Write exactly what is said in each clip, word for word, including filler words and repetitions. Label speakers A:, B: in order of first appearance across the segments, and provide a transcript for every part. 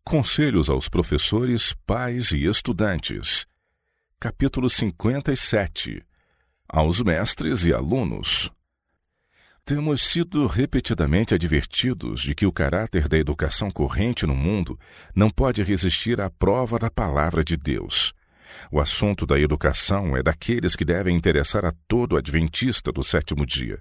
A: Conselhos aos professores, pais e estudantes. Capítulo cinquenta e sete. Aos mestres e alunos. Temos sido repetidamente advertidos de que o caráter da educação corrente no mundo não pode resistir à prova da palavra de Deus. O assunto da educação é daqueles que devem interessar a todo adventista do sétimo dia.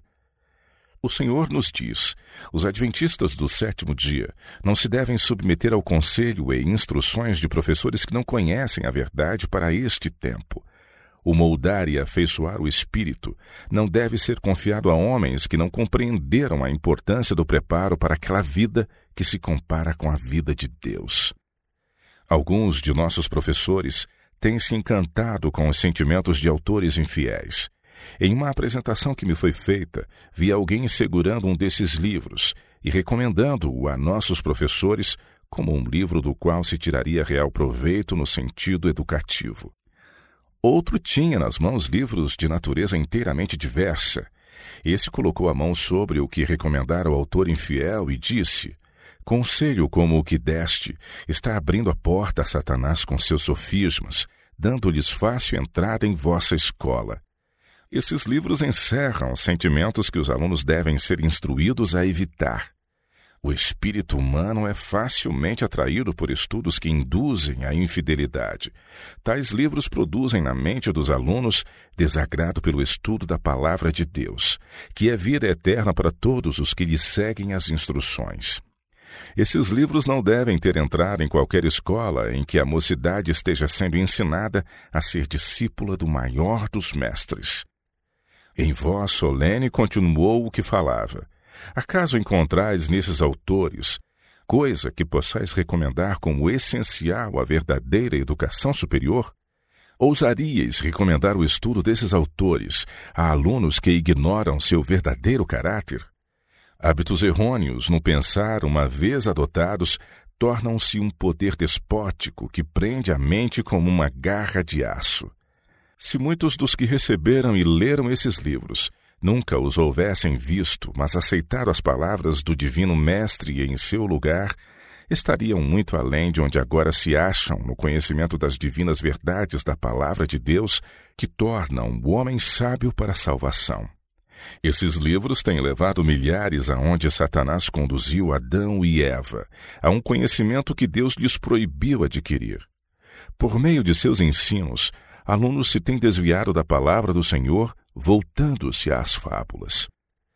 A: O Senhor nos diz: os adventistas do sétimo dia não se devem submeter ao conselho e instruções de professores que não conhecem a verdade para este tempo. O moldar e afeiçoar o espírito não deve ser confiado a homens que não compreenderam a importância do preparo para aquela vida que se compara com a vida de Deus. Alguns de nossos professores têm se encantado com os sentimentos de autores infiéis. Em uma apresentação que me foi feita, vi alguém segurando um desses livros e recomendando-o a nossos professores como um livro do qual se tiraria real proveito no sentido educativo. Outro tinha nas mãos livros de natureza inteiramente diversa. Esse colocou a mão sobre o que recomendara o autor infiel e disse: conselho como o que deste está abrindo a porta a Satanás com seus sofismas, dando-lhes fácil entrada em vossa escola. Esses livros encerram sentimentos que os alunos devem ser instruídos a evitar. O espírito humano é facilmente atraído por estudos que induzem à infidelidade. Tais livros produzem na mente dos alunos desagrado pelo estudo da palavra de Deus, que é vida eterna para todos os que lhe seguem as instruções. Esses livros não devem ter entrada em qualquer escola em que a mocidade esteja sendo ensinada a ser discípula do maior dos mestres. Em voz solene continuou o que falava: acaso encontrais nesses autores coisa que possais recomendar como essencial à verdadeira educação superior? Ousaríeis recomendar o estudo desses autores a alunos que ignoram seu verdadeiro caráter? Hábitos errôneos no pensar, uma vez adotados, tornam-se um poder despótico que prende a mente como uma garra de aço. Se muitos dos que receberam e leram esses livros nunca os houvessem visto, mas aceitaram as palavras do Divino Mestre em seu lugar, estariam muito além de onde agora se acham no conhecimento das divinas verdades da palavra de Deus, que tornam o homem sábio para a salvação. Esses livros têm levado milhares aonde Satanás conduziu Adão e Eva, a um conhecimento que Deus lhes proibiu adquirir. Por meio de seus ensinos, alunos se têm desviado da palavra do Senhor, voltando-se às fábulas.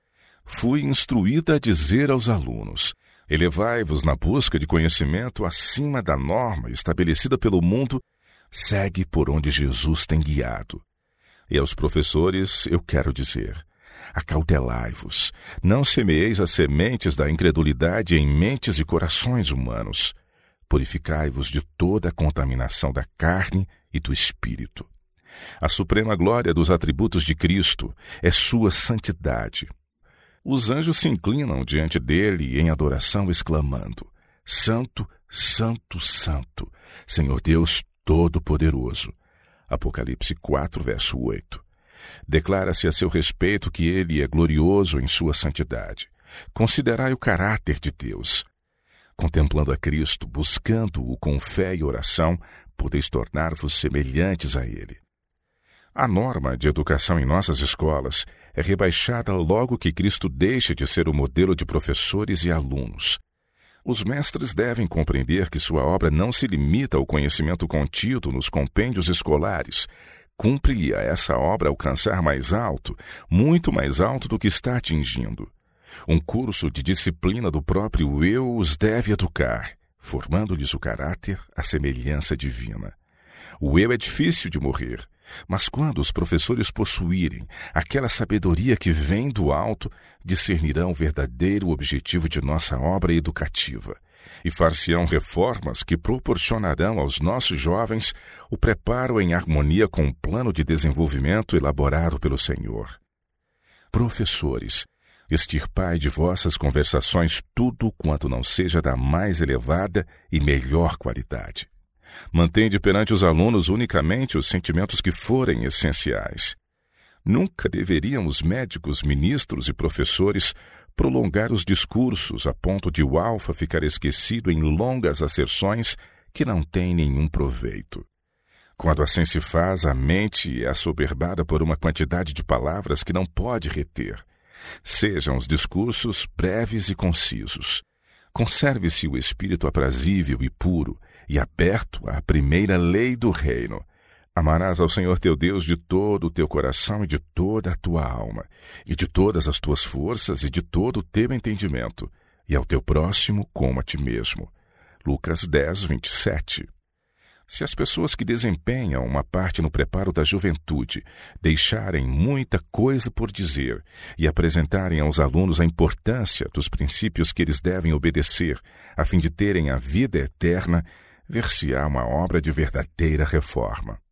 A: Fui instruída a dizer aos alunos: elevai-vos na busca de conhecimento acima da norma estabelecida pelo mundo, segue por onde Jesus tem guiado. E aos professores eu quero dizer: acautelai-vos, não semeeis as sementes da incredulidade em mentes e corações humanos. Purificai-vos de toda a contaminação da carne e do espírito. A suprema glória dos atributos de Cristo é sua santidade. Os anjos se inclinam diante dele em adoração, exclamando: Santo, Santo, Santo, Senhor Deus Todo-Poderoso. Apocalipse quatro, verso oito. Declara-se a seu respeito que ele é glorioso em sua santidade. Considerai o caráter de Deus. Contemplando a Cristo, buscando-o com fé e oração, podeis tornar-vos semelhantes a ele. A norma de educação em nossas escolas é rebaixada logo que Cristo deixa de ser o modelo de professores e alunos. Os mestres devem compreender que sua obra não se limita ao conhecimento contido nos compêndios escolares. Cumpre-lhe a essa obra alcançar mais alto, muito mais alto do que está atingindo. Um curso de disciplina do próprio eu os deve educar, formando-lhes o caráter à semelhança divina. O eu é difícil de morrer, mas quando os professores possuírem aquela sabedoria que vem do alto, discernirão o verdadeiro objetivo de nossa obra educativa e far-se-ão reformas que proporcionarão aos nossos jovens o preparo em harmonia com o plano de desenvolvimento elaborado pelo Senhor. Professores, extirpai de vossas conversações tudo quanto não seja da mais elevada e melhor qualidade. Mantende perante os alunos unicamente os sentimentos que forem essenciais. Nunca deveriam os médicos, ministros e professores prolongar os discursos a ponto de o alfa ficar esquecido em longas asserções que não têm nenhum proveito. Quando assim se faz, a mente é assoberbada por uma quantidade de palavras que não pode reter. Sejam os discursos breves e concisos. Conserve-se o espírito aprazível e puro e aberto à primeira lei do reino. Amarás ao Senhor teu Deus de todo o teu coração e de toda a tua alma, e de todas as tuas forças e de todo o teu entendimento, e ao teu próximo como a ti mesmo. Lucas dez, vinte e sete. Se as pessoas que desempenham uma parte no preparo da juventude deixarem muita coisa por dizer e apresentarem aos alunos a importância dos princípios que eles devem obedecer a fim de terem a vida eterna, ver-se-á uma obra de verdadeira reforma.